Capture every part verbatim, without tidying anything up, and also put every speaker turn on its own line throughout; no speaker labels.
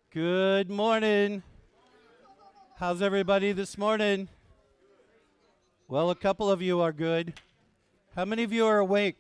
Good morning. How's everybody this morning? Well, a couple of you are good. How many of you are awake?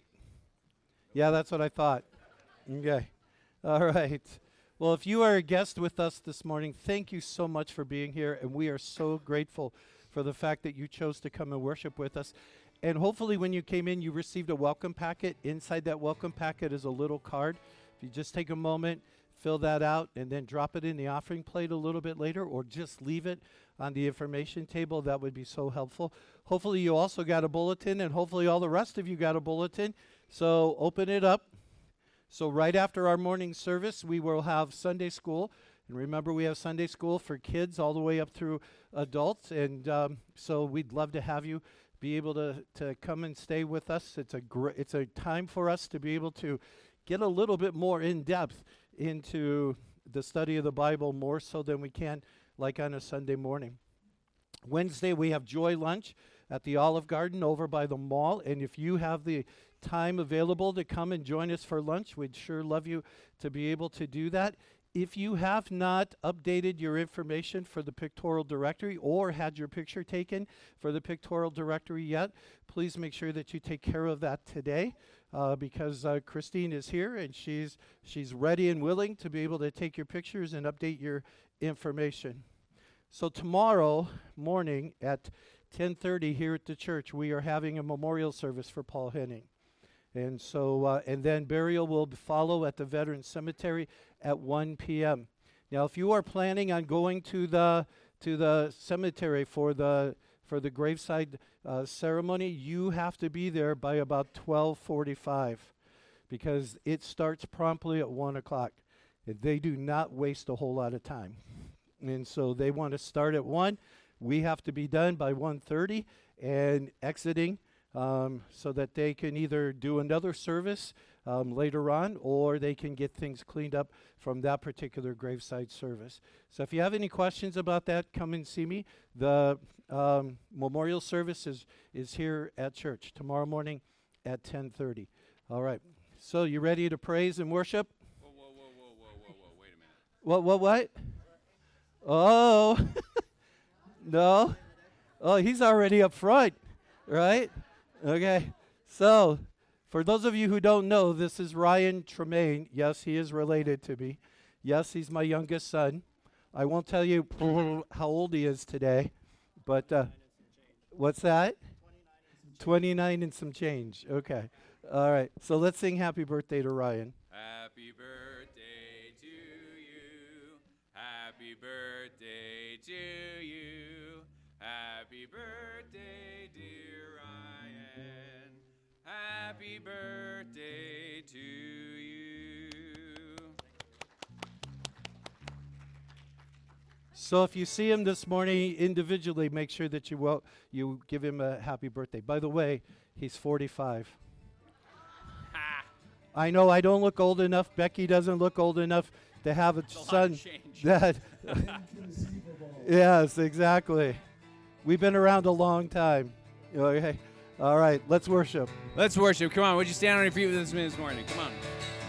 Yeah, that's what I thought. Okay. All right. Well, if you are a guest with us this morning, thank you so much for being here, and we are so grateful for the fact that you chose to come and worship with us. And hopefully when you came in, you received a welcome packet. Inside that welcome packet is a little card. If you just take a moment, fill that out, and then drop it in the offering plate a little bit later, or just leave it on the information table. That would be so helpful. Hopefully you also got a bulletin, and hopefully all the rest of you got a bulletin. So open it up. So right after our morning service, we will have Sunday school. And remember, we have Sunday school for kids all the way up through adults. And um, so we'd love to have you be able to, to come and stay with us. It's a gr- it's a time for us to be able to get a little bit more in depth into the study of the Bible, more so than we can like on a Sunday morning. Wednesday, we have Joy Lunch at the Olive Garden over by the mall. And if you have the time available to come and join us for lunch, we'd sure love you to be able to do that. If you have not updated your information for the pictorial directory or had your picture taken for the pictorial directory yet, please make sure that you take care of that today. Uh, because uh, Christine is here, and she's she's ready and willing to be able to take your pictures and update your information. So tomorrow morning at ten thirty here at the church, we are having a memorial service for Paul Henning. And so, uh, and then burial will b- follow at the Veterans Cemetery at one p.m. Now, if you are planning on going to the to the cemetery for the for the graveside uh, ceremony, you have to be there by about twelve forty-five, because it starts promptly at one o'clock. And they do not waste a whole lot of time. And so they want to start at one. We have to be done by one thirty and exiting um, so that they can either do another service um, later on, or they can get things cleaned up from that particular graveside service. So if you have any questions about that, come and see me. The um, memorial service is, is here at church tomorrow morning at ten thirty. All right. So you ready to praise and worship?
Whoa, whoa, whoa, whoa, whoa, whoa, whoa, wait a minute.
What, what, what? Oh, no. Oh, he's already up front, right? Okay. So for those of you who don't know, this is Ryan Tremaine. Yes, he is related to me. Yes, he's my youngest son. I won't tell you how old he is today, but uh, what's that? twenty-nine and some change. Okay. All right. So let's sing happy birthday to Ryan.
Happy birthday to you. Happy birthday to you. Happy birthday, dear Ryan. Happy birthday to you.
So if you see him this morning individually, make sure that you wel- you give him a happy birthday. By the way, he's forty-five.
Ha!
I know I don't look old enough. Becky doesn't look old enough to have a
It's a lot
son
of change.
that. Yes, exactly. We've been around a long time. Okay. All right. Let's worship.
Let's worship. Come on, would you stand on your feet with us this morning? Come on.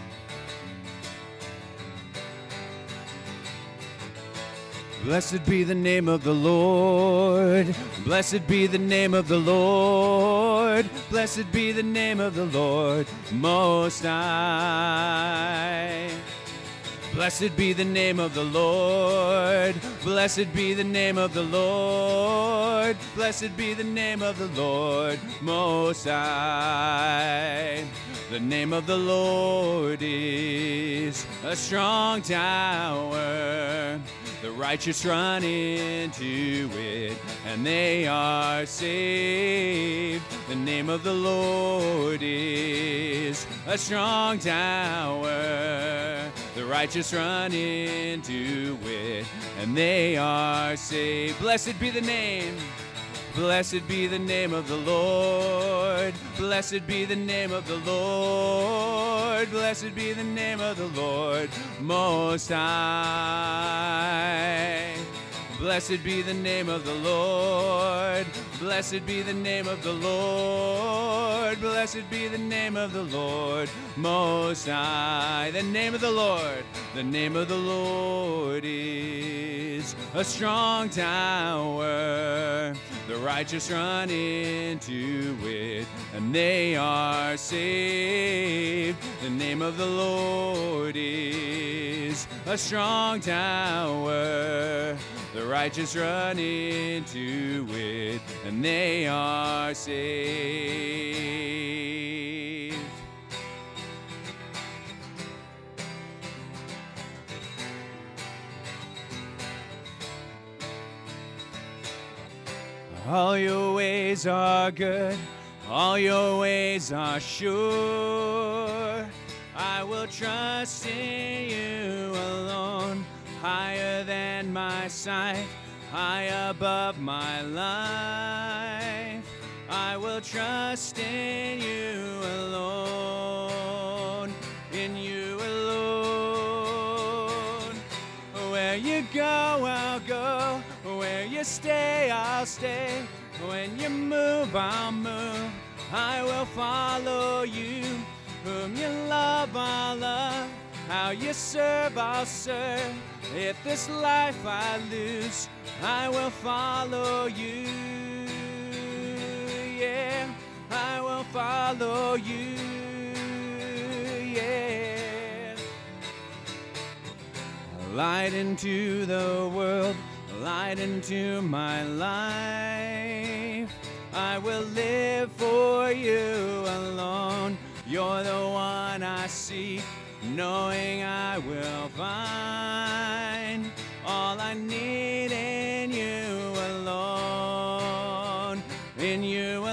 Blessed be the name of the Lord. Blessed be the name of the Lord. Blessed be the name of the Lord Most High. Blessed be the name of the Lord. Blessed be the name of the Lord. Blessed be the name of the Lord Most High. The name of the Lord is a strong tower. The righteous run into it, and they are saved. The name of the Lord is a strong tower. The righteous run into it, and they are saved. Blessed be the name. Blessed be the name of the Lord. Blessed be the name of the Lord. Blessed be the name of the Lord Most High. Blessed be the name of the Lord. Blessed be the name of the Lord. Blessed be the name of the Lord Most High. The name of the Lord. The name of the Lord is a strong tower. The righteous run into it, and they are saved. The name of the Lord is a strong tower. The righteous run into it, and they are saved. All your ways are good, all your ways are sure. I will trust in you alone, higher than my sight, high above my life. I will trust in you alone, in you alone. Where you go, I'll go. Where you stay, I'll stay. When you move, I'll move. I will follow you. Whom you love, I'll love. How you serve, I'll serve. If this life I lose, I will follow you. Yeah, I will follow you. Yeah. Light into the world, light into my life. I will live for you alone. You're the one I seek, knowing I will find all I need in you alone, in you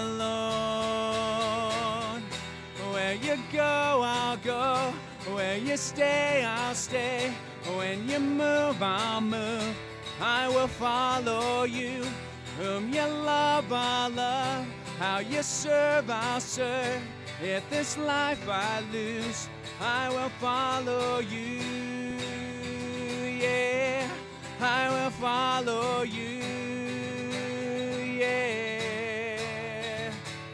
alone. Where you go, I'll go. Where you stay, I'll stay. When you move, I'll move. I will follow you. Whom you love, I'll love. How you serve, I'll serve. If this life I lose, I will follow you. Yeah, I will follow you. Yeah.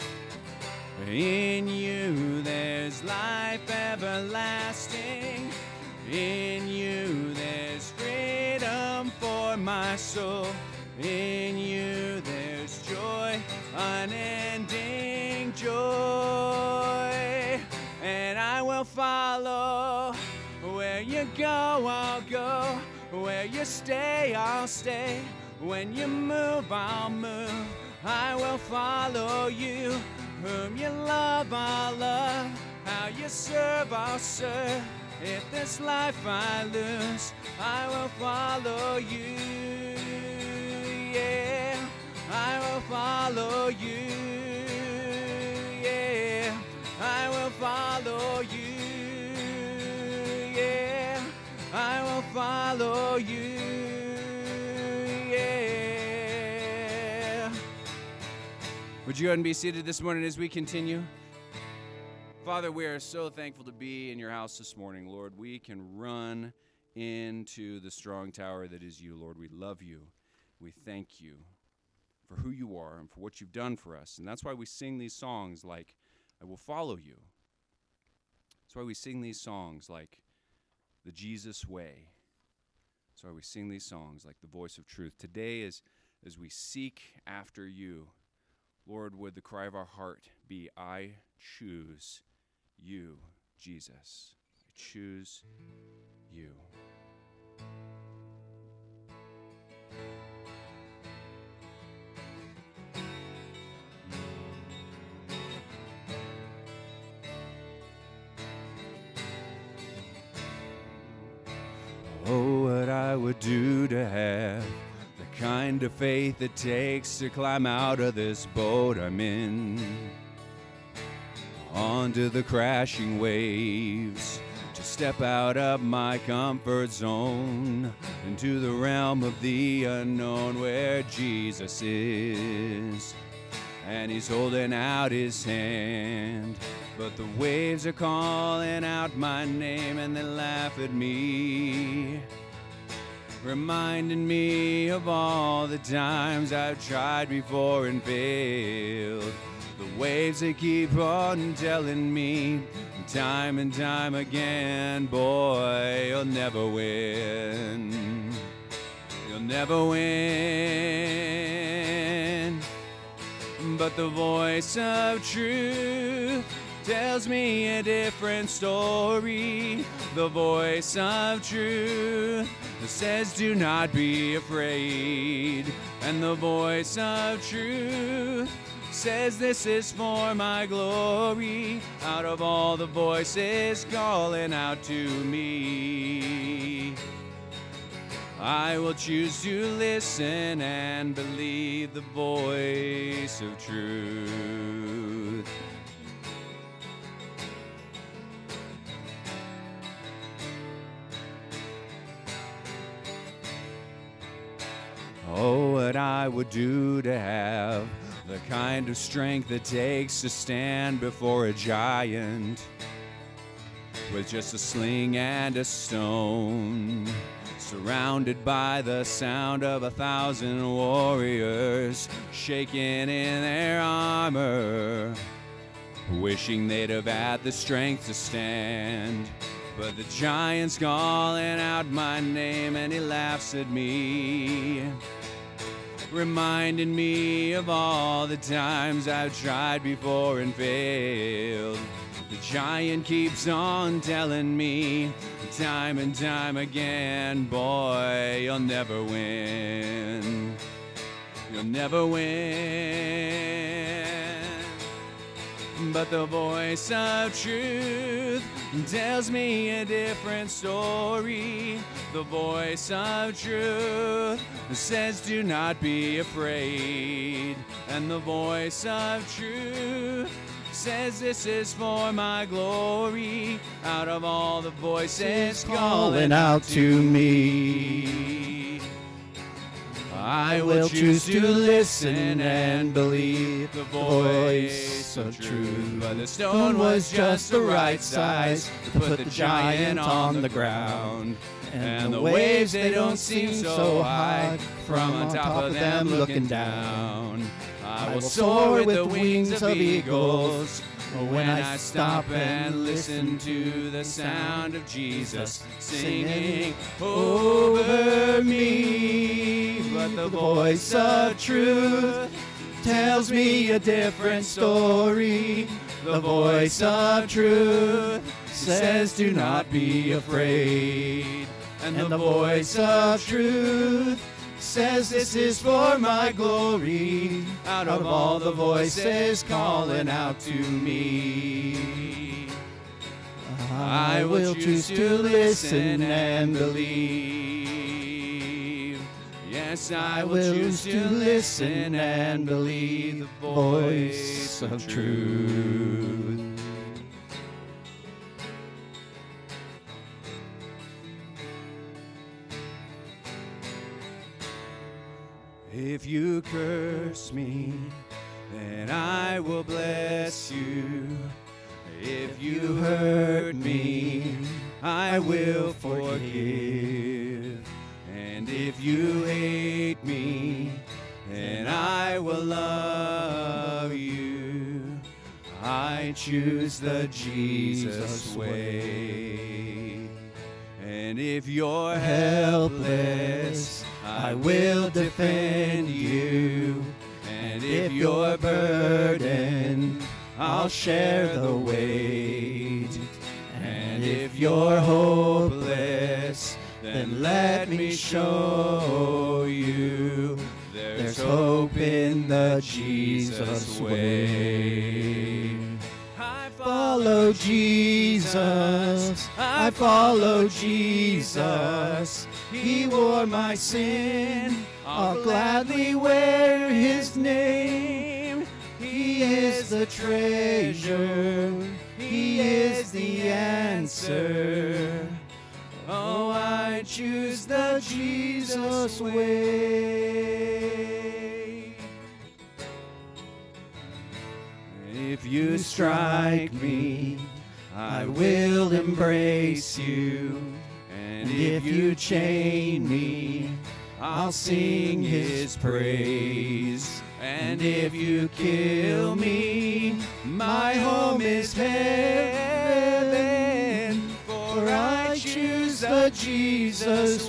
In you there's life everlasting. In you there's freedom for my soul. In you there's joy, unending joy. And I will follow. Where you go, I'll go. Where you stay, I'll stay. When you move, I'll move. I will follow you. Whom you love, I'll love. How you serve, I'll serve. If this life I lose, I will follow you. Yeah, I will follow you. Yeah, I will follow you. Yeah, I will follow you. Yeah. Would you go ahead and be seated this morning as we continue? Father, we are so thankful to be in your house this morning, Lord. We can run into the strong tower that is you, Lord. We love you. We thank you for who you are and for what you've done for us. And that's why we sing these songs like, I will follow you. That's why we sing these songs like the Jesus way. That's why we sing these songs like the voice of truth. Today, as, as we seek after you, Lord, would the cry of our heart be, I choose you, Jesus. I choose you. Oh, what I would do to have the kind of faith it takes to climb out of this boat I'm in, onto the crashing waves, to step out of my comfort zone, into the realm of the unknown where Jesus is, and he's holding out his hand. But the waves are calling out my name and they laugh at me. reminding me of all the times I've tried before and failed. The waves they keep on telling me time and time again, boy, you'll never win. You'll never win. But the voice of truth tells me a different story. The voice of truth says do not be afraid. And the voice of truth says this is for my glory. Out of all the voices calling out to me, I will choose to listen and believe the voice of truth. Oh, what I would do to have the kind of strength it takes to stand before a giant with just a sling and a stone, surrounded by the sound of a thousand warriors shaking in their armor, wishing they'd have had the strength to stand. But the giant's calling out my name and he laughs at me, reminding me of all the times I've tried before and failed. The giant keeps on telling me time and time again, boy, you'll never win. You'll never win. But the voice of truth tells me a different story. The voice of truth says do not be afraid. And the voice of truth says this is for my glory. Out of all the voices calling out to me, I will choose to listen and believe the voice of truth. But the stone was just the right size to put the giant on the ground. And the waves, they don't seem so high from on top of them looking down. I will soar with the wings of eagles when I stop and listen to the sound of Jesus singing over me. But the voice of truth tells me a different story. The voice of truth says do not be afraid. And the voice of truth says this is for my glory. Out of all the voices calling out to me, I will choose to listen and believe. Yes, I will choose to listen and believe the voice of truth. If you curse me, then I will bless you. If you hurt me, I will forgive. And if you hate me, then I will love you. I choose the Jesus way. And if you're helpless, I will defend you. And if you're burdened, I'll share the weight. And if you're hopeless, then let me show you there's hope in the Jesus way. I follow Jesus, I follow Jesus. He bore my sin, I'll gladly wear his name. He is the treasure, he is the answer. Oh, I choose the Jesus way. If you strike me, I will embrace you. And And if you chain me, I'll sing his praise. And if you kill me, my home is heaven, for I choose the Jesus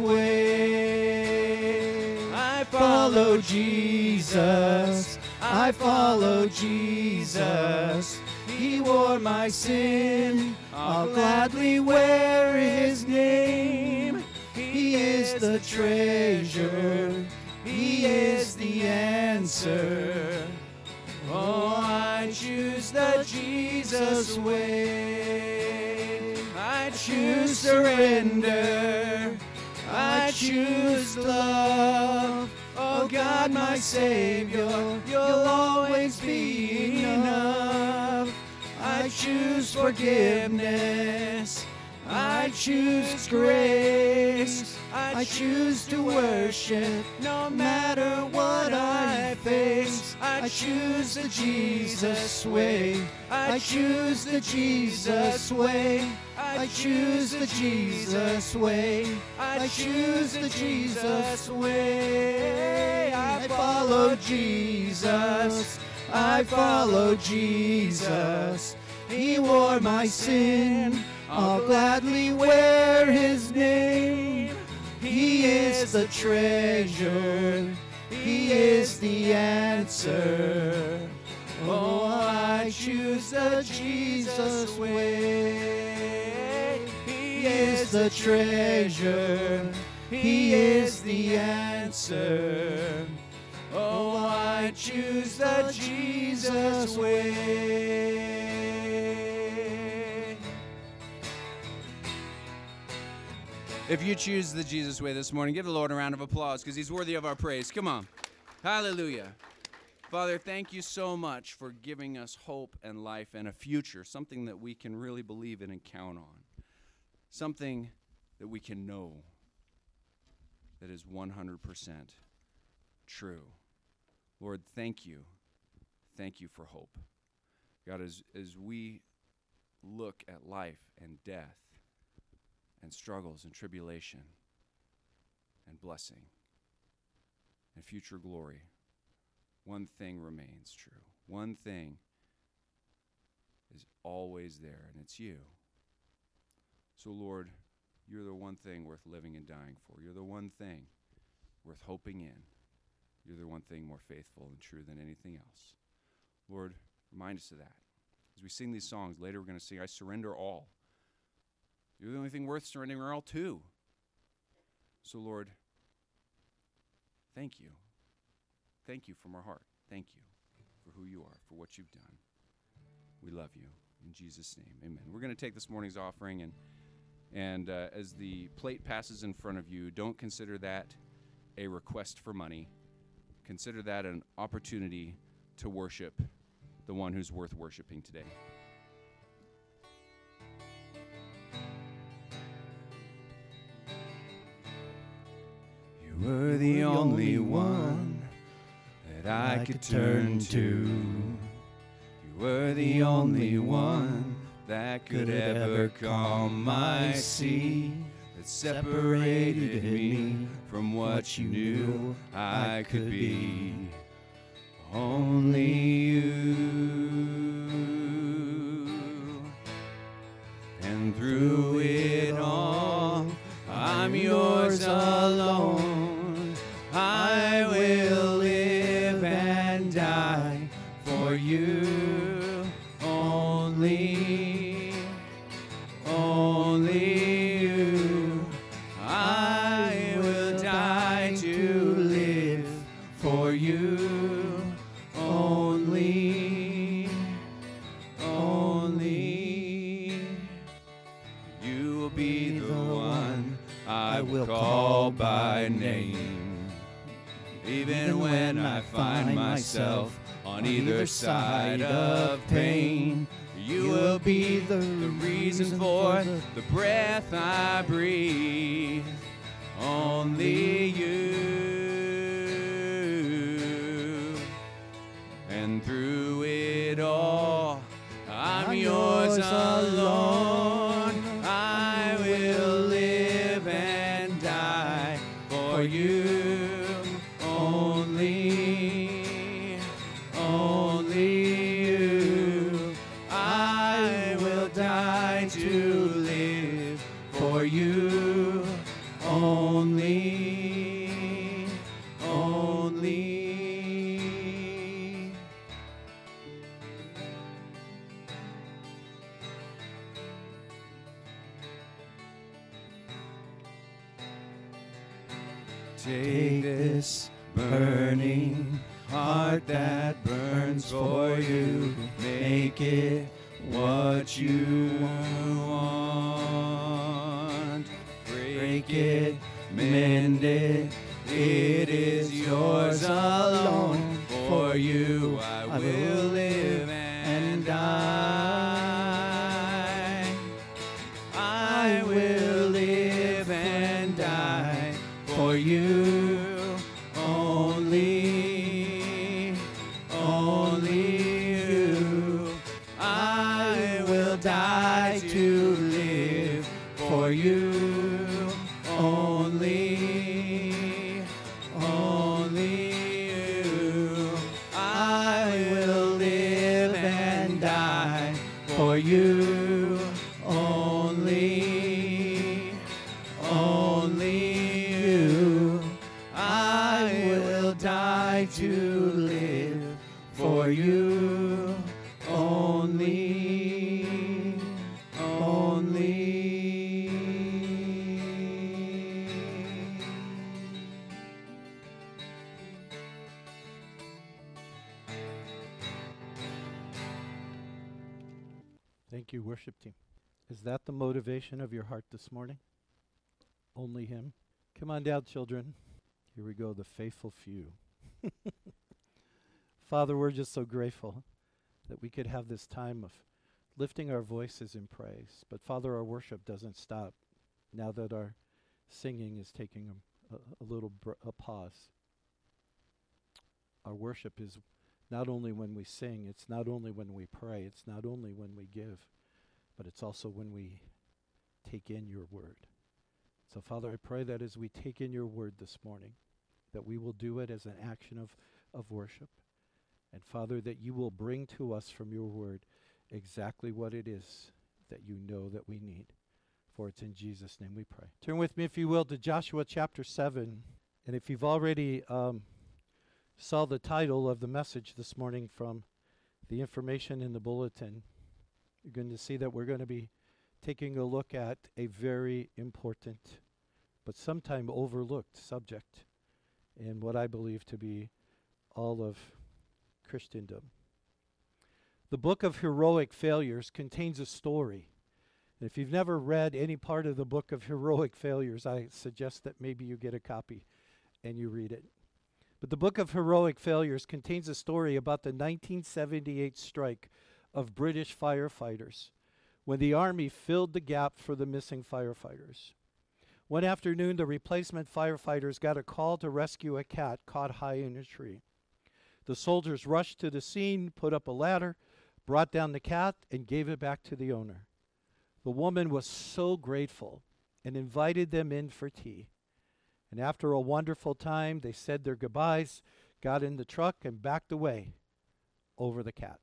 way. I follow Jesus, I follow Jesus. He wore my sin, I'll gladly wear his name. He is the treasure, he is the answer. Oh, I choose the Jesus way. I choose surrender, I choose love. Oh God, my Savior, you'll always be enough. I choose forgiveness, I choose grace. I choose to worship no matter what I face. I choose the Jesus way. I choose the Jesus way. I choose the Jesus way. I choose the Jesus way. I follow Jesus. I follow Jesus. He wore my sin. I'll gladly wear his name. He is the treasure. He is the answer. Oh, I choose the Jesus way. He is the treasure. He is the answer. Oh, I choose the Jesus way. If you choose the Jesus way this morning, give the Lord a round of applause because he's worthy of our praise. Come on. Hallelujah. Father, thank you so much for giving us hope and life and a future, something that we can really believe in and count on, something that we can know that is one hundred percent true. Lord, thank you. Thank you for hope. God, as, as we look at life and death and struggles and tribulation and blessing and future glory, one thing remains true. One thing is always there, and it's you. So, Lord, you're the one thing worth living and dying for. You're the one thing worth hoping in. You're the one thing more faithful and true than anything else. Lord, remind us of that. As we sing these songs, later we're going to sing, I surrender all. You're the only thing worth surrendering all to. So, Lord, thank you. Thank you from our heart. Thank you for who you are, for what you've done. We love you. In Jesus' name, amen. We're going to take this morning's offering, and and uh, as the plate passes in front of you, don't consider that a request for money. Consider that an opportunity to worship the one who's worth worshiping today. You were the only one that I could turn to. You were the only one that could ever calm my sea, that separated me from what you knew I could be. Only you. And through it all, I'm yours alone. I will live and die for you. Only, only you. I will die to live for you. Only, only you will be the one I will call by name. Even when I find myself on either side of pain, you will be the reason for the breath I breathe. Only you. And through it all, I'm, I'm yours alone. I will live and for you only, only you. I will die to live for you only, only. Take this burning heart that burns for you, make it what you want. Break it, mend it, it is yours alone. For you I will live and die. I will live and die for you only, only you. I will die to live for you only, only you. I will live and die for you only, only you. I will die to live for you only, only.
Thank you, worship team. Is that the motivation of your heart this morning? Only Him? Come on down, children. Here we go, the faithful few. Father, we're just so grateful that we could have this time of lifting our voices in praise. But Father, our worship doesn't stop now that our singing is taking a, a, a little br- a pause. Our worship is not only when we sing, it's not only when we pray, it's not only when we give, but it's also when we take in your word. So, Father, I pray that as we take in your word this morning, that we will do it as an action of, of worship. And, Father, that you will bring to us from your word exactly what it is that you know that we need. For it's in Jesus' name we pray. Turn with me, if you will, to Joshua chapter seven. And if you've already um, saw the title of the message this morning from the information in the bulletin, you're going to see that we're going to be taking a look at a very important but sometime overlooked subject in what I believe to be all of Christendom. The book of heroic failures contains a story. And if you've never read any part of the book of heroic failures, I suggest that maybe you get a copy and you read it. But the book of heroic failures contains a story about the nineteen seventy-eight strike of British firefighters when the Army filled the gap for the missing firefighters. One afternoon, the replacement firefighters got a call to rescue a cat caught high in a tree. The soldiers rushed to the scene, put up a ladder, brought down the cat, and gave it back to the owner. The woman was so grateful and invited them in for tea. And after a wonderful time, they said their goodbyes, got in the truck, and backed away over the cat.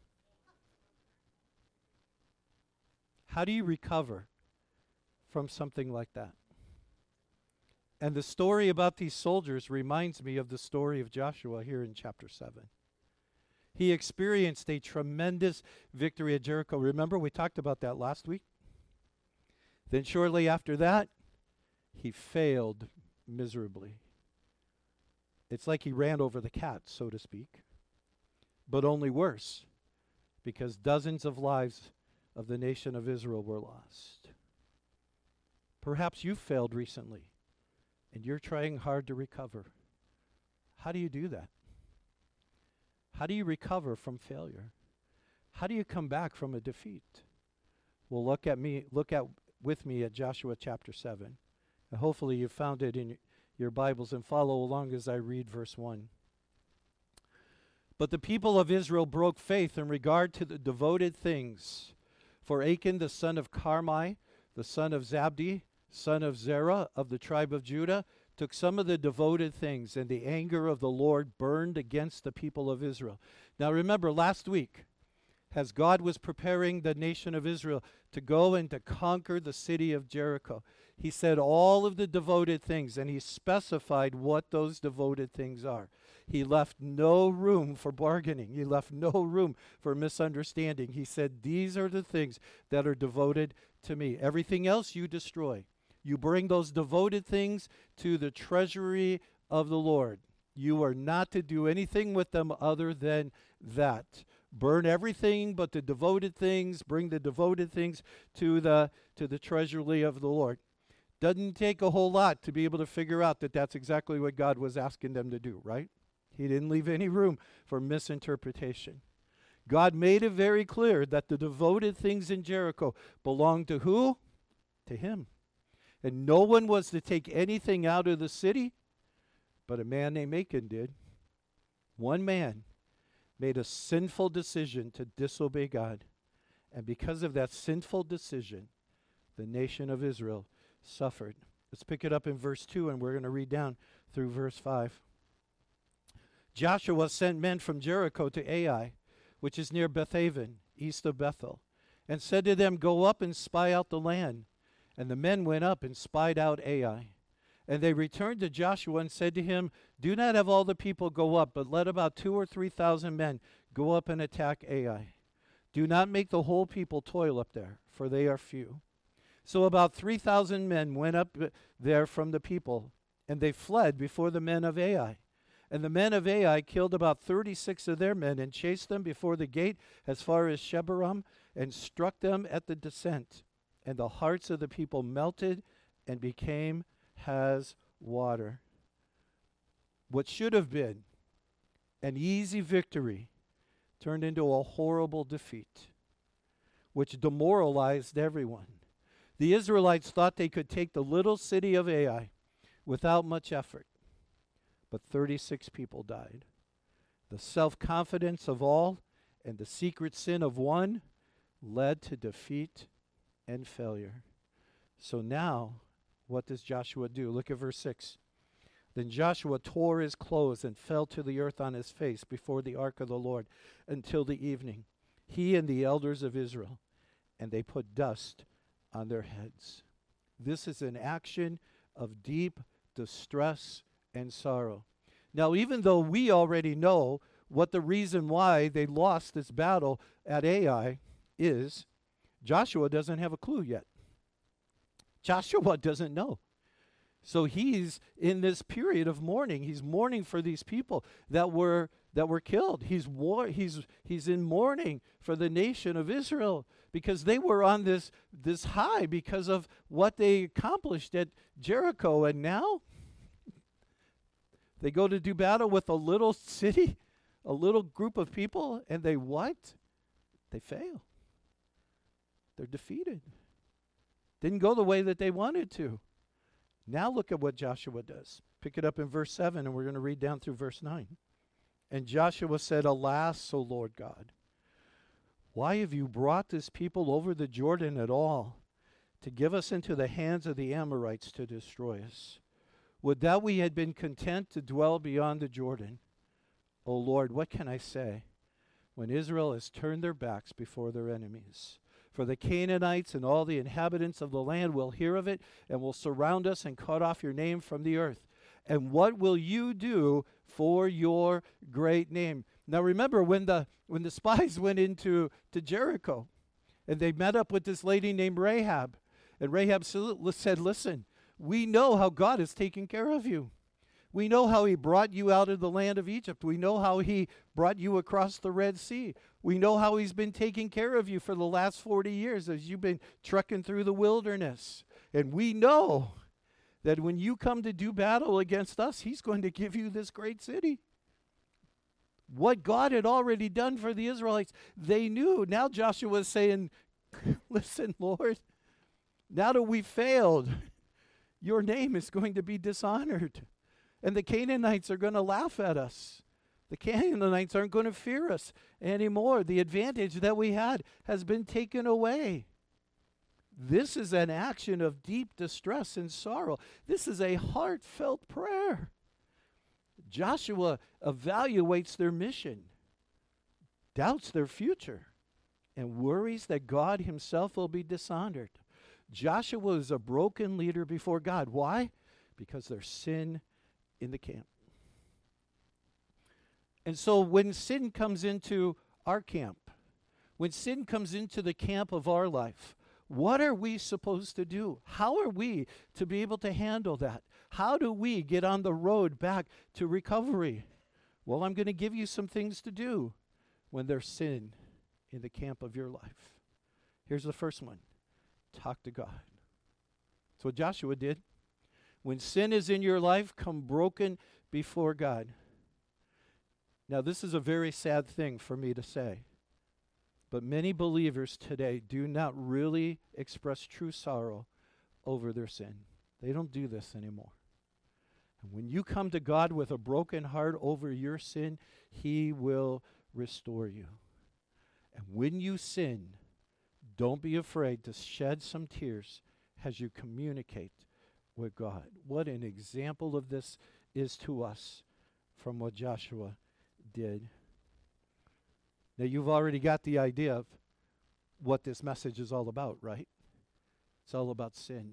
How do you recover from something like that? And the story about these soldiers reminds me of the story of Joshua here in chapter seven. He experienced a tremendous victory at Jericho. Remember, we talked about that last week? Then shortly after that, he failed miserably. It's like he ran over the cat, so to speak, but only worse, because dozens of lives of the nation of Israel were lost. Perhaps you failed recently, and you're trying hard to recover. How do you do that? How do you recover from failure? How do you come back from a defeat? Well, look at me, look at with me at Joshua chapter seven. And hopefully you found it in y- your Bibles and follow along as I read verse one. But the people of Israel broke faith in regard to the devoted things. For Achan the son of Carmi, the son of Zabdi, son of Zerah of the tribe of Judah, took some of the devoted things, and the anger of the Lord burned against the people of Israel. Now remember, last week, as God was preparing the nation of Israel to go and to conquer the city of Jericho, he said all of the devoted things, and he specified what those devoted things are. He left no room for bargaining. He left no room for misunderstanding. He said, these are the things that are devoted to me. Everything else you destroy. You bring those devoted things to the treasury of the Lord. You are not to do anything with them other than that. Burn everything but the devoted things. Bring the devoted things to the to the treasury of the Lord. Doesn't take a whole lot to be able to figure out that that's exactly what God was asking them to do, right? He didn't leave any room for misinterpretation. God made it very clear that the devoted things in Jericho belonged to who? To him. And no one was to take anything out of the city, but a man named Achan did. One man made a sinful decision to disobey God. And because of that sinful decision, the nation of Israel suffered. Let's pick it up in verse two, and we're going to read down through verse five. Joshua sent men from Jericho to Ai, which is near Bethaven, east of Bethel, and said to them, go up and spy out the land. And the men went up and spied out Ai. And they returned to Joshua and said to him, do not have all the people go up, but let about two or three thousand men go up and attack Ai. Do not make the whole people toil up there, for they are few. So about three thousand men went up there from the people, and they fled before the men of Ai. And the men of Ai killed about thirty-six of their men and chased them before the gate as far as Shebarim and struck them at the descent. And the hearts of the people melted and became as water. What should have been an easy victory turned into a horrible defeat, which demoralized everyone. The Israelites thought they could take the little city of Ai without much effort, but thirty-six people died. The self-confidence of all and the secret sin of one led to defeat and failure. So now, what does Joshua do? Look at verse six. Then Joshua tore his clothes and fell to the earth on his face before the ark of the Lord until the evening, he and the elders of Israel, and they put dust on their heads. This is an action of deep distress and sorrow. Now, even though we already know what the reason why they lost this battle at Ai is, Joshua doesn't have a clue yet. Joshua doesn't know. So he's in this period of mourning. He's mourning for these people that were that were killed. He's war he's he's in mourning for the nation of Israel because they were on this this high because of what they accomplished at Jericho, and now they go to do battle with a little city, a little group of people, and they what? They fail. They're defeated. Didn't go the way that they wanted to. Now look at what Joshua does. Pick it up in verse seven, and we're going to read down through verse nine. And Joshua said, alas, O Lord God, why have you brought this people over the Jordan at all, to give us into the hands of the Amorites to destroy us? Would that we had been content to dwell beyond the Jordan. O Lord, what can I say when Israel has turned their backs before their enemies? For the Canaanites and all the inhabitants of the land will hear of it and will surround us and cut off your name from the earth. And what will you do for your great name? Now remember, when the when the spies went into to Jericho and they met up with this lady named Rahab, and Rahab said, listen, we know how God is taking care of you. We know how he brought you out of the land of Egypt. We know how he brought you across the Red Sea. We know how he's been taking care of you for the last forty years as you've been trekking through the wilderness. And we know that when you come to do battle against us, he's going to give you this great city. What God had already done for the Israelites, they knew. Now Joshua was saying, listen, Lord, now that we failed, your name is going to be dishonored. And the Canaanites are going to laugh at us. The Canaanites aren't going to fear us anymore. The advantage that we had has been taken away. This is an action of deep distress and sorrow. This is a heartfelt prayer. Joshua evaluates their mission, doubts their future, and worries that God himself will be dishonored. Joshua is a broken leader before God. Why? Because there's sin in the camp. And so when sin comes into our camp, when sin comes into the camp of our life, what are we supposed to do? How are we to be able to handle that? How do we get on the road back to recovery? Well, I'm going to give you some things to do when there's sin in the camp of your life. Here's the first one. Talk to God. That's what Joshua did. When sin is in your life, come broken before God. Now, this is a very sad thing for me to say, but many believers today do not really express true sorrow over their sin. They don't do this anymore. And when you come to God with a broken heart over your sin, he will restore you. And when you sin, don't be afraid to shed some tears as you communicate with God. What an example of this is to us from what Joshua did. Now, you've already got the idea of what this message is all about, right? It's all about sin.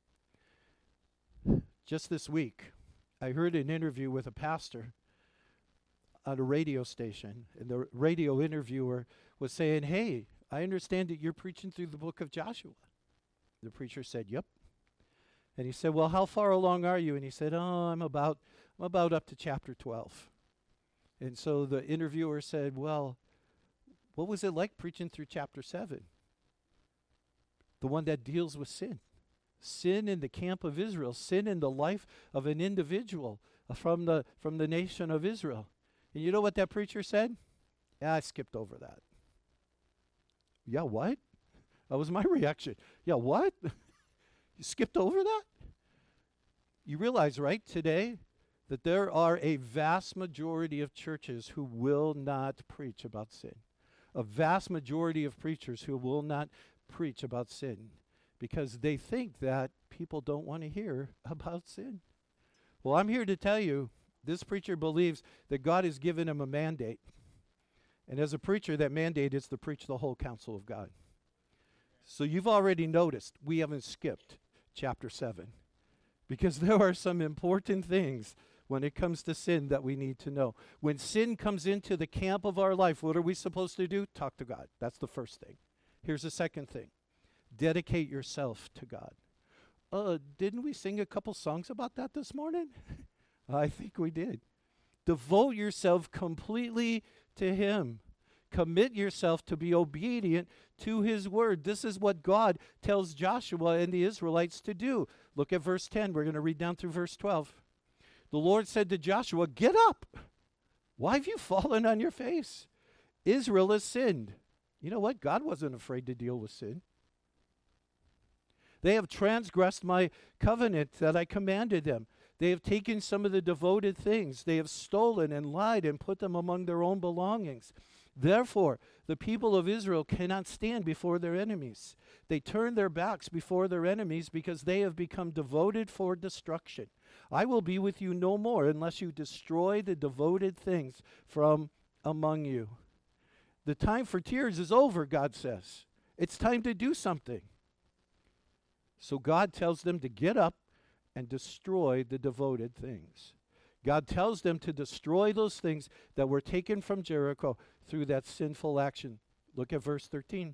Just this week, I heard an interview with a pastor on a radio station, and the radio interviewer was saying, "Hey, I understand that you're preaching through the book of Joshua." The preacher said, "Yep." And he said, "Well, how far along are you?" And he said, "Oh, I'm about I'm about up to chapter twelve." And so the interviewer said, "Well, what was it like preaching through chapter seven? The one that deals with sin. Sin in the camp of Israel, sin in the life of an individual uh, from the from the nation of Israel." And you know what that preacher said? "Yeah, I skipped over that." Yeah, what? That was my reaction. Yeah, what? You skipped over that? You realize, right, today, that there are a vast majority of churches who will not preach about sin. A vast majority of preachers who will not preach about sin because they think that people don't want to hear about sin. Well, I'm here to tell you, this preacher believes that God has given him a mandate. And as a preacher, that mandate is to preach the whole counsel of God. So you've already noticed we haven't skipped chapter seven because there are some important things when it comes to sin that we need to know. When sin comes into the camp of our life, what are we supposed to do? Talk to God. That's the first thing. Here's the second thing. Dedicate yourself to God. Uh, didn't we sing a couple songs about that this morning? I think we did. Devote yourself completely to him. Commit yourself to be obedient to his word. This is what God tells Joshua and the Israelites to do. Look at verse ten. We're going to read down through verse twelve. The Lord said to Joshua, "Get up. Why have you fallen on your face? Israel has sinned." You know what? God wasn't afraid to deal with sin. They have transgressed my covenant that I commanded them. They have taken some of the devoted things. They have stolen and lied and put them among their own belongings. Therefore, the people of Israel cannot stand before their enemies. They turn their backs before their enemies because they have become devoted for destruction. I will be with you no more unless you destroy the devoted things from among you. The time for tears is over, God says. It's time to do something. So God tells them to get up and destroy the devoted things. God tells them to destroy those things that were taken from Jericho through that sinful action. Look at verse thirteen.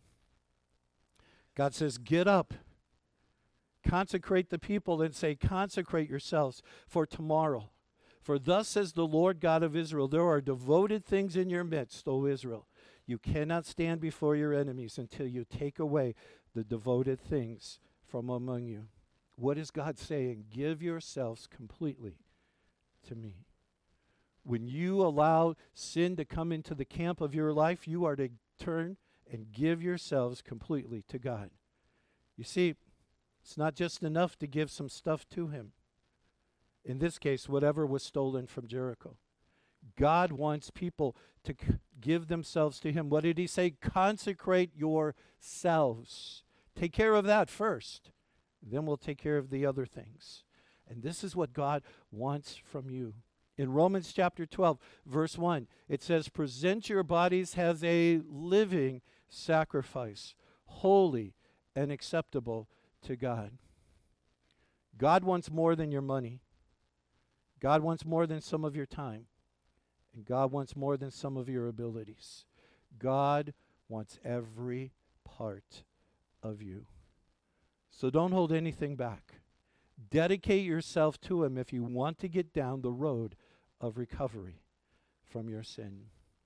God says, "Get up, consecrate the people," and say, "Consecrate yourselves for tomorrow. For thus says the Lord God of Israel, there are devoted things in your midst, O Israel. You cannot stand before your enemies until you take away the devoted things from among you." What is God saying? Give yourselves completely to me. When you allow sin to come into the camp of your life, you are to turn and give yourselves completely to God. You see, it's not just enough to give some stuff to him. In this case, whatever was stolen from Jericho. God wants people to c- give themselves to him. What did he say? Consecrate yourselves. Take care of that first. Then we'll take care of the other things. And this is what God wants from you. In Romans chapter twelve, verse one, it says, present your bodies as a living sacrifice, holy and acceptable to God. God wants more than your money. God wants more than some of your time. And God wants more than some of your abilities. God wants every part of you. So don't hold anything back. Dedicate yourself to Him if you want to get down the road of recovery from your sin.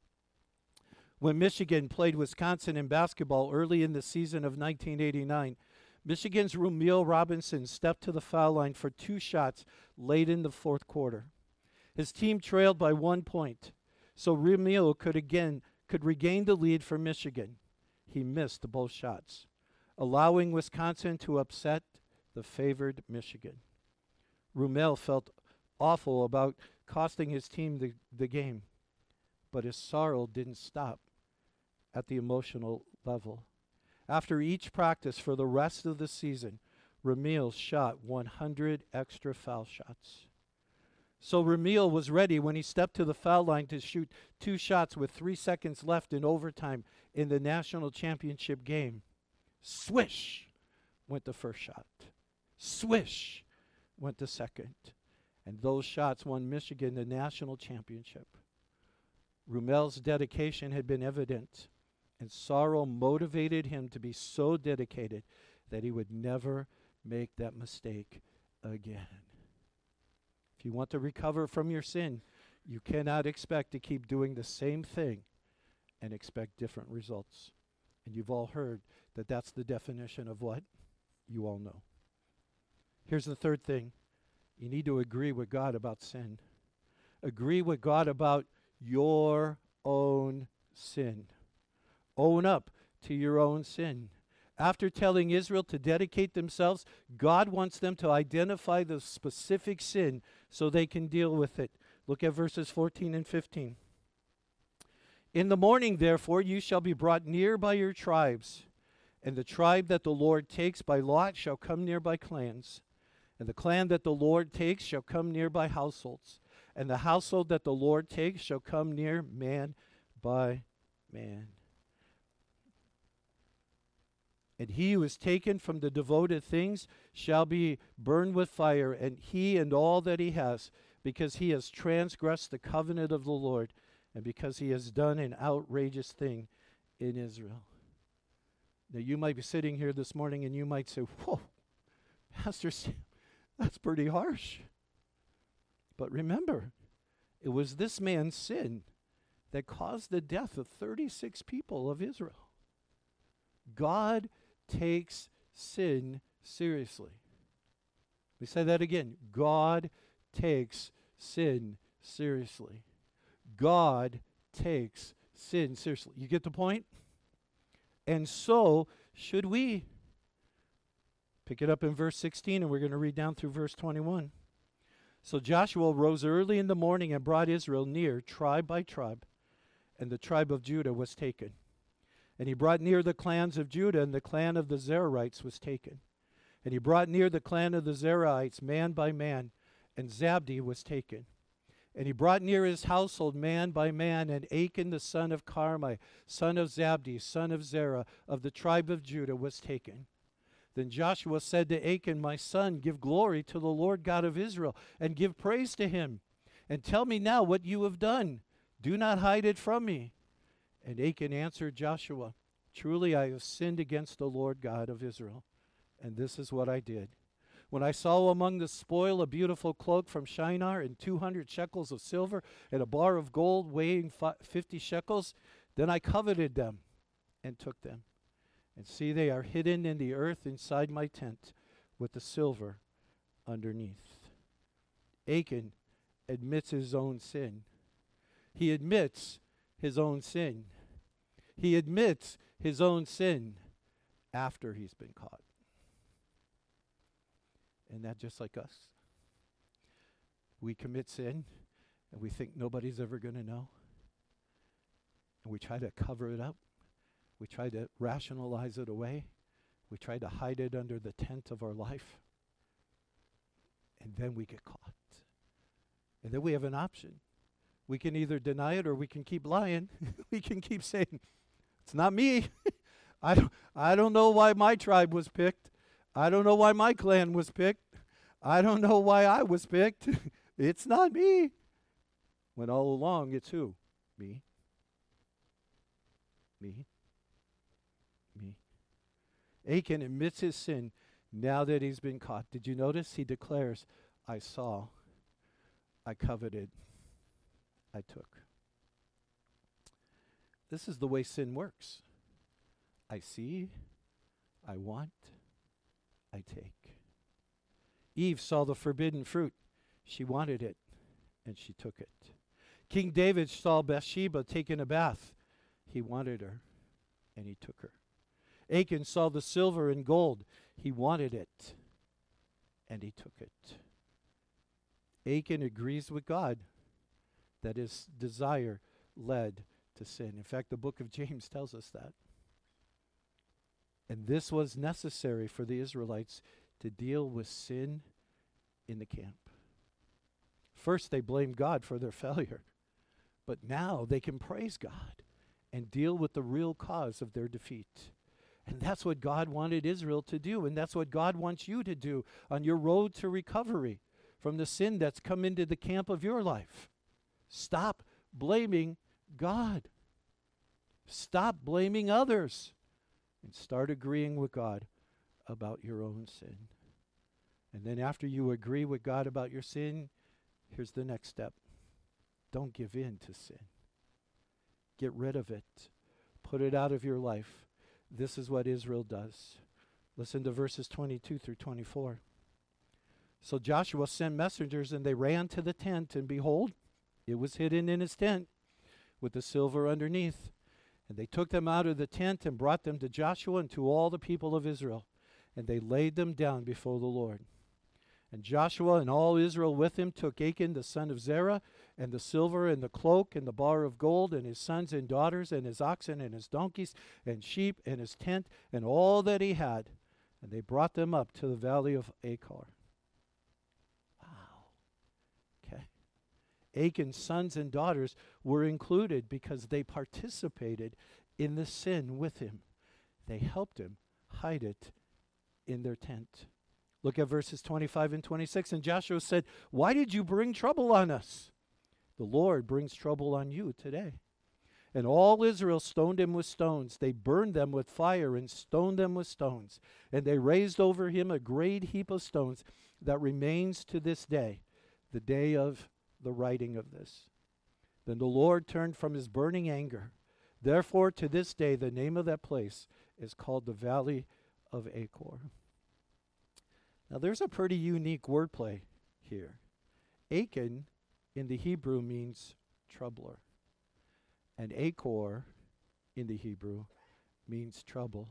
When Michigan played Wisconsin in basketball early in the season of nineteen eighty-nine, Michigan's Rumeal Robinson stepped to the foul line for two shots late in the fourth quarter. His team trailed by one point, so Rumeal could again could regain the lead for Michigan. He missed both shots, allowing Wisconsin to upset the favored Michigan. Rumeal felt awful about costing his team the, the game, but his sorrow didn't stop at the emotional level. After each practice for the rest of the season, Rumeal shot one hundred extra foul shots. So Rumeal was ready when he stepped to the foul line to shoot two shots with three seconds left in overtime in the national championship game. Swish went the first shot. Swish went the second. And those shots won Michigan the national championship. Rumeal's dedication had been evident, and sorrow motivated him to be so dedicated that he would never make that mistake again. If you want to recover from your sin, you cannot expect to keep doing the same thing and expect different results. And you've all heard that that's the definition of what? You all know. Here's the third thing. You need to agree with God about sin. Agree with God about your own sin. Own up to your own sin. After telling Israel to dedicate themselves, God wants them to identify the specific sin so they can deal with it. Look at verses fourteen and fifteen. In the morning, therefore, you shall be brought near by your tribes, and the tribe that the Lord takes by lot shall come near by clans, and the clan that the Lord takes shall come near by households, and the household that the Lord takes shall come near man by man. And he who is taken from the devoted things shall be burned with fire, and he and all that he has, because he has transgressed the covenant of the Lord, and because he has done an outrageous thing in Israel. Now you might be sitting here this morning and you might say, whoa, Pastor Sam, that's pretty harsh. But remember, it was this man's sin that caused the death of thirty-six people of Israel. God takes sin seriously. We say that again. God takes sin seriously. God takes sin seriously. You get the point? And so should we. Pick it up in verse sixteen, and we're going to read down through verse twenty-one. So Joshua rose early in the morning and brought Israel near, tribe by tribe, and the tribe of Judah was taken. And he brought near the clans of Judah, and the clan of the Zerahites was taken. And he brought near the clan of the Zerahites man by man, and Zabdi was taken. And he brought near his household man by man, and Achan the son of Carmi, son of Zabdi, son of Zerah, of the tribe of Judah, was taken. Then Joshua said to Achan, my son, give glory to the Lord God of Israel, and give praise to him. And tell me now what you have done. Do not hide it from me. And Achan answered Joshua, truly I have sinned against the Lord God of Israel, and this is what I did. When I saw among the spoil a beautiful cloak from Shinar, and two hundred shekels of silver, and a bar of gold weighing fi- fifty shekels, then I coveted them and took them. And see, they are hidden in the earth inside my tent, with the silver underneath. Achan admits his own sin. He admits his own sin. He admits his own sin after he's been caught. Isn't that just like us? We commit sin, and we think nobody's ever going to know. And we try to cover it up. We try to rationalize it away. We try to hide it under the tent of our life. And then we get caught. And then we have an option. We can either deny it or we can keep lying. We can keep saying, it's not me. I don't, I don't know why my tribe was picked. I don't know why my clan was picked. I don't know why I was picked. It's not me. When all along it's who? Me. Me. Me. Achan admits his sin now that he's been caught. Did you notice? He declares, I saw, I coveted, I took. This is the way sin works. I see, I want, I take. Eve saw the forbidden fruit. She wanted it, and she took it. King David saw Bathsheba taking a bath. He wanted her, and he took her. Achan saw the silver and gold. He wanted it, and he took it. Achan agrees with God that his desire led to sin. In fact, the book of James tells us that. And this was necessary for the Israelites to deal with sin in the camp. First, they blamed God for their failure. But now they can praise God and deal with the real cause of their defeat. And that's what God wanted Israel to do. And that's what God wants you to do on your road to recovery from the sin that's come into the camp of your life. Stop blaming God. Stop blaming others. And start agreeing with God about your own sin. And then after you agree with God about your sin, here's the next step. Don't give in to sin. Get rid of it. Put it out of your life. This is what Israel does. Listen to verses twenty-two through twenty-four. So Joshua sent messengers, and they ran to the tent, and behold, it was hidden in his tent with the silver underneath. And they took them out of the tent and brought them to Joshua and to all the people of Israel. And they laid them down before the Lord. And Joshua and all Israel with him took Achan the son of Zerah, and the silver and the cloak and the bar of gold, and his sons and daughters, and his oxen and his donkeys, and sheep, and his tent, and all that he had. And they brought them up to the valley of Achor. Wow. Okay. Achan's sons and daughters were included because they participated in the sin with him. They helped him hide it in their tent. Look at verses twenty-five and twenty-six. And Joshua said, why did you bring trouble on us? The Lord brings trouble on you today. And all Israel stoned him with stones. They burned them with fire and stoned them with stones. And they raised over him a great heap of stones that remains to this day, the day of the writing of this. Then the Lord turned from his burning anger. Therefore, to this day, the name of that place is called the Valley of Achor. Now, there's a pretty unique wordplay here. Achan in the Hebrew means troubler. And Achor in the Hebrew means trouble.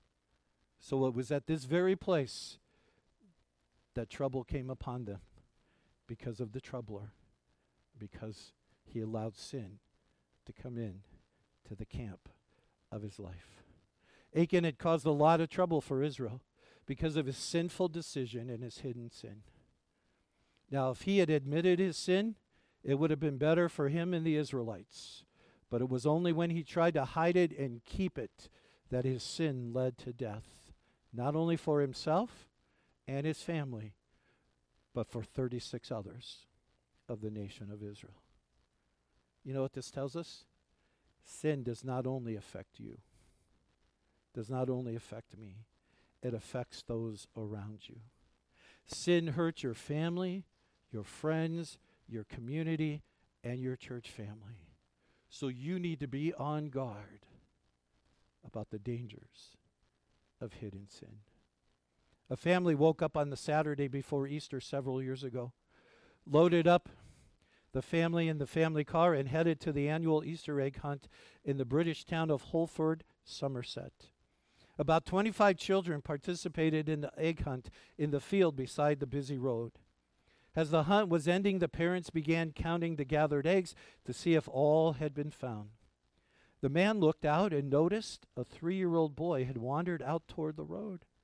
So it was at this very place that trouble came upon them because of the troubler, because he allowed sin to come in to the camp of his life. Achan had caused a lot of trouble for Israel because of his sinful decision and his hidden sin. Now, if he had admitted his sin, it would have been better for him and the Israelites. But it was only when he tried to hide it and keep it that his sin led to death, not only for himself and his family, but for thirty-six others of the nation of Israel. You know what this tells us? Sin does not only affect you, does not only affect me, it affects those around you. Sin hurts your family, your friends, your community, and your church family. So you need to be on guard about the dangers of hidden sin. A family woke up on the Saturday before Easter several years ago, loaded up the family in the family car, and headed to the annual Easter egg hunt in the British town of Holford, Somerset. About twenty-five children participated in the egg hunt in the field beside the busy road. As the hunt was ending, the parents began counting the gathered eggs to see if all had been found. The man looked out and noticed a three-year-old boy had wandered out toward the road.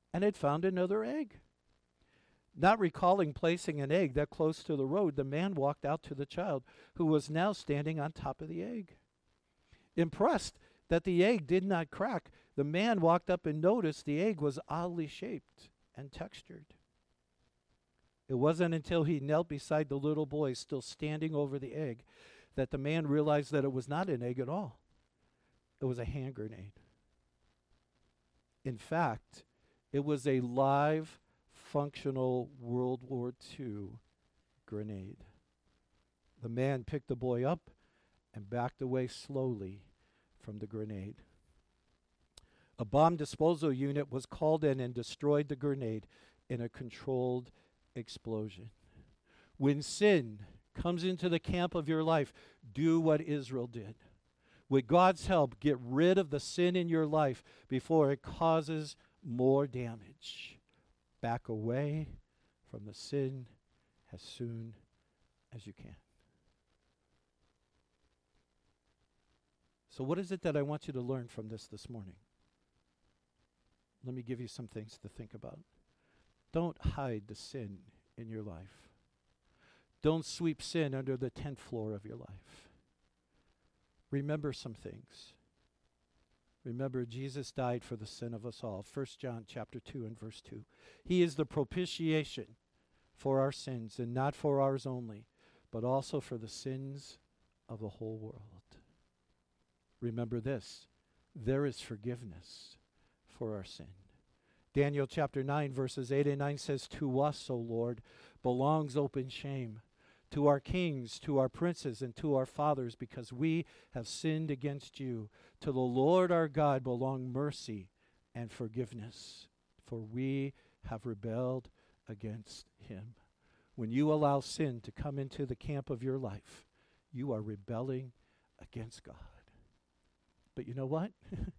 and had found another egg. Not recalling placing an egg that close to the road, the man walked out to the child, who was now standing on top of the egg. Impressed that the egg did not crack, the man walked up and noticed the egg was oddly shaped and textured. It wasn't until he knelt beside the little boy still standing over the egg that the man realized that it was not an egg at all. It was a hand grenade. In fact, it was a live, functional World War Two grenade. The man picked the boy up and backed away slowly from the grenade. A bomb disposal unit was called in and destroyed the grenade in a controlled explosion. When sin comes into the camp of your life, do what Israel did. With God's help, get rid of the sin in your life before it causes more damage. Back away from the sin as soon as you can. So what is it that I want you to learn from this this morning? Let me give you some things to think about. Don't hide the sin in your life. Don't sweep sin under the tent floor of your life. Remember some things. Remember, Jesus died for the sin of us all. First John chapter two and verse two. He is the propitiation for our sins, and not for ours only, but also for the sins of the whole world. Remember this, there is forgiveness for our sin. Daniel chapter nine verses eight and nine says, to us, O Lord, belongs open shame, to our kings, to our princes, and to our fathers, because we have sinned against you. To the Lord our God belong mercy and forgiveness, for we have rebelled against him. When you allow sin to come into the camp of your life, you are rebelling against God. But you know what?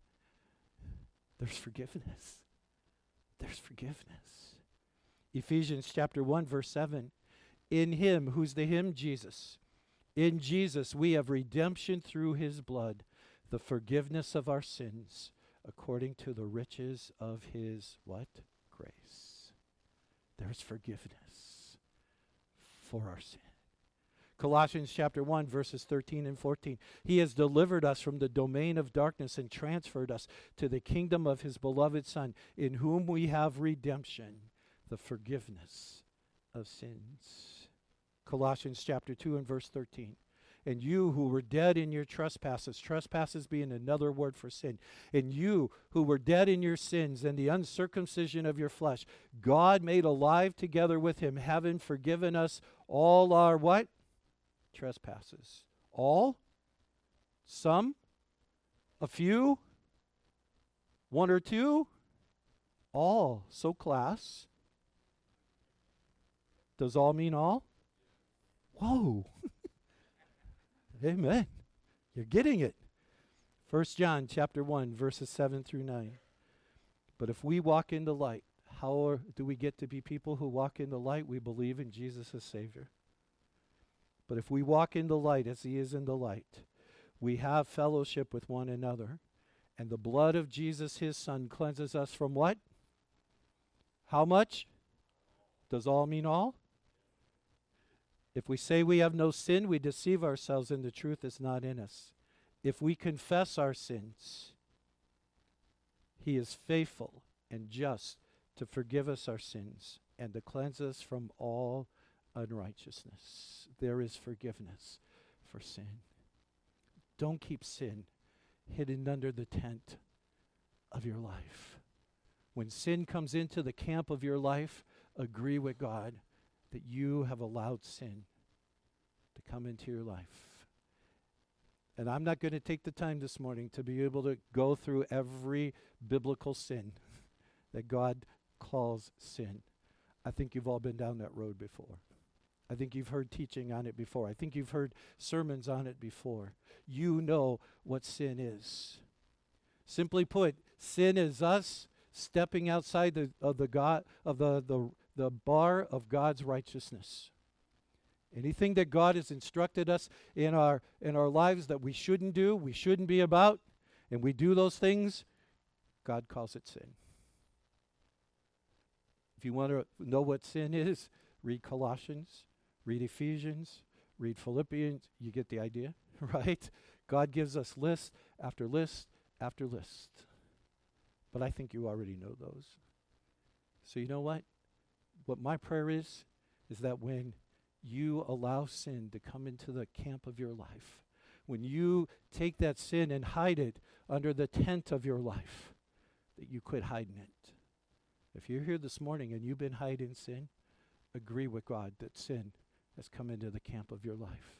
There's forgiveness. There's forgiveness. Ephesians chapter one verse seven. In him, who's the him? Jesus. In Jesus we have redemption through his blood, the forgiveness of our sins, according to the riches of his what? Grace. There's forgiveness for our sin. Colossians chapter one, verses thirteen and fourteen. He has delivered us from the domain of darkness and transferred us to the kingdom of his beloved Son, in whom we have redemption, the forgiveness of sins. Colossians chapter two and verse thirteen. And you who were dead in your trespasses, trespasses being another word for sin, and you who were dead in your sins and the uncircumcision of your flesh, God made alive together with him, having forgiven us all our what? Trespasses. All? Some? A few? One or two? All. So class. Does all mean all? Whoa. Amen. You're getting it. First John chapter one, verses seven through nine. But if we walk in the light, how are, do we get to be people who walk in the light? We believe in Jesus as Savior. But if we walk in the light as he is in the light, we have fellowship with one another. And the blood of Jesus, his Son, cleanses us from what? How much? Does all mean all? If we say we have no sin, we deceive ourselves and the truth is not in us. If we confess our sins, he is faithful and just to forgive us our sins and to cleanse us from all unrighteousness. There is forgiveness for sin. Don't keep sin hidden under the tent of your life. When sin comes into the camp of your life, agree with God that you have allowed sin to come into your life. And I'm not going to take the time this morning to be able to go through every biblical sin that God calls sin. I think you've all been down that road before. I think you've heard teaching on it before. I think you've heard sermons on it before. You know what sin is. Simply put, sin is us stepping outside the of the God of the the the bar of God's righteousness. Anything that God has instructed us in our in our lives that we shouldn't do, we shouldn't be about, and we do those things, God calls it sin. If you want to know what sin is, read Colossians, read Ephesians, read Philippians. You get the idea, right? God gives us list after list after list. But I think you already know those. So you know what? What my prayer is, is that when you allow sin to come into the camp of your life, when you take that sin and hide it under the tent of your life, that you quit hiding it. If you're here this morning and you've been hiding sin, agree with God that sin has come into the camp of your life.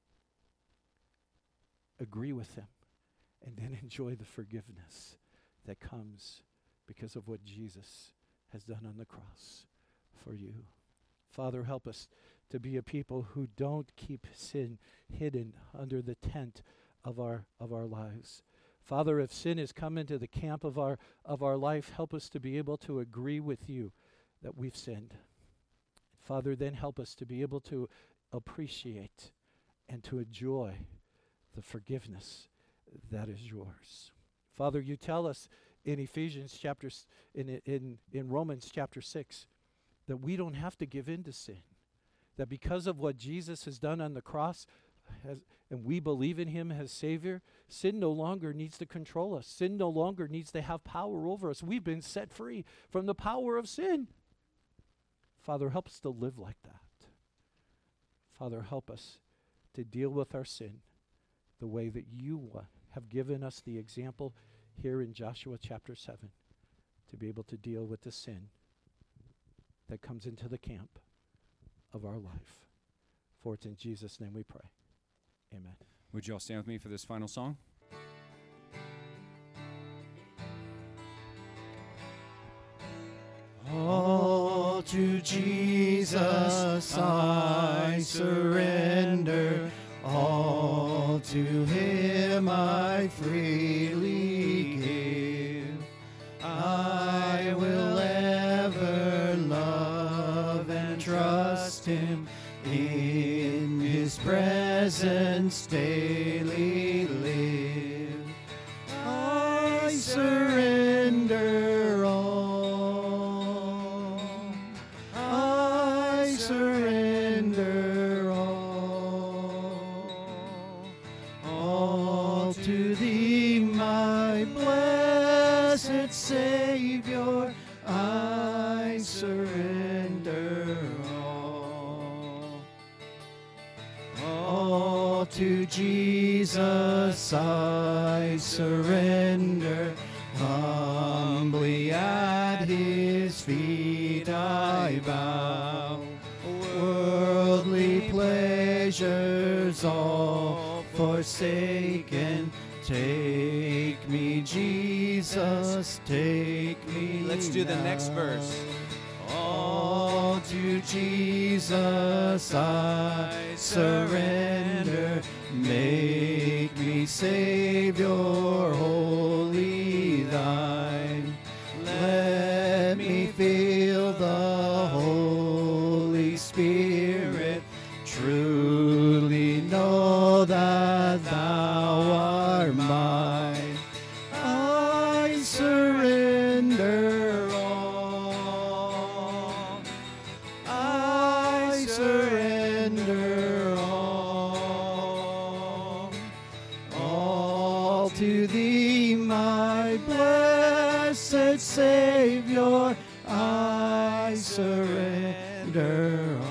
Agree with him, and then enjoy the forgiveness that comes because of what Jesus has done on the cross for you. Father, help us to be a people who don't keep sin hidden under the tent of our of our lives. Father, if sin has come into the camp of our of our life, help us to be able to agree with you that we've sinned. Father, then help us to be able to appreciate and to enjoy the forgiveness that is yours. Father, you tell us in Ephesians chapter s- in in in Romans chapter six that we don't have to give in to sin. That because of what Jesus has done on the cross, has, and we believe in him as Savior, sin no longer needs to control us. Sin no longer needs to have power over us. We've been set free from the power of sin. Father, help us to live like that. Father, help us to deal with our sin the way that you uh, have given us the example here in Joshua chapter seven, to be able to deal with the sin that comes into the camp of our life. For it's in Jesus' name we pray. Amen.
Would you all stand with me for this final song?
All to Jesus I surrender, all to him I freely give. I will ever love and trust him, in his presence daily live. I surrender all, I surrender all, all to thee, my blessed Savior, I surrender all. All to Jesus I surrender, humbly at his feet I bow. Worldly pleasures all forsaken, take me, Jesus, take me.
Let's do the next
now.
verse.
All to Jesus I surrender, make me Savior wholly thine. Let me feel the Holy Spirit, truly know that thou art mine. I surrender all, I surrender all, all to thee, my blessed Savior, I surrender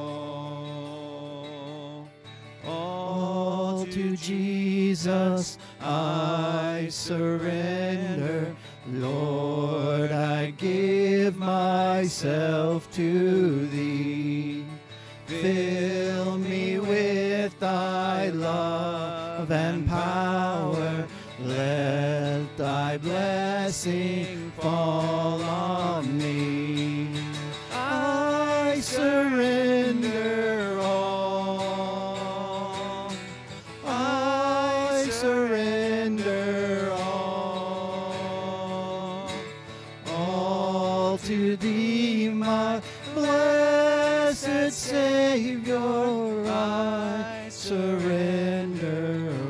all. All to Jesus I surrender, Lord, I give myself to thee. Fill me with thy love and power, let thy blessing fall on me. I surrender all, I surrender all, all to thee, my blessed Savior, I surrender